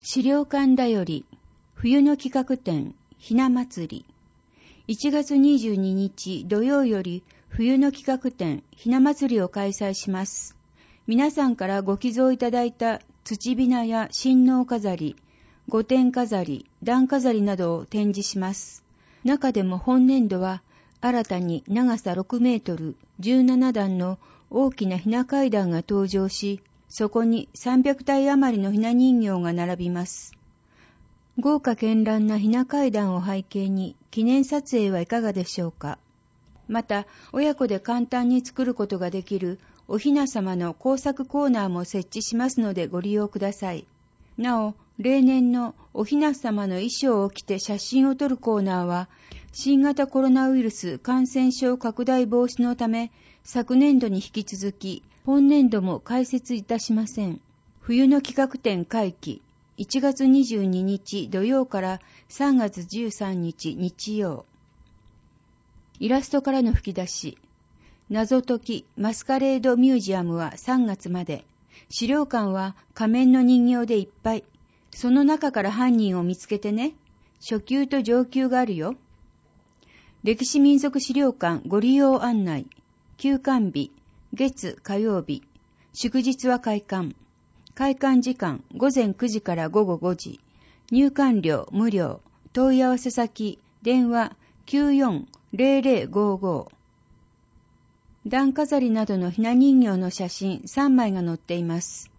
資料館だより冬の企画展ひな祭り。1月22日土曜より冬の企画展ひな祭りを開催します。皆さんからご寄贈いただいた土びなや親王飾り、御殿飾り、段飾りなどを展示します。中でも本年度は新たに長さ6メートル17段の大きなひな階段が登場し、そこに300体余りのひな人形が並びます。豪華絢爛なひな階段を背景に記念撮影はいかがでしょうか。また、親子で簡単に作ることができるおひな様の工作コーナーも設置しますのでご利用ください。なお、例年のおひな様の衣装を着て写真を撮るコーナーは、新型コロナウイルス感染症拡大防止のため、昨年度に引き続き、本年度も開設いたしません。冬の企画展会期、1月22日土曜から3月13日日曜。イラストからの吹き出し。謎解きマスカレードミュージアムは3月まで。資料館は仮面の人形でいっぱい。その中から犯人を見つけてね。初級と上級があるよ。歴史民俗資料館ご利用案内。休館日、月火曜日。祝日は開館。開館時間午前9時から午後5時。入館料無料。問い合わせ先電話 940055。段飾りなどのひな人形の写真3枚が載っています。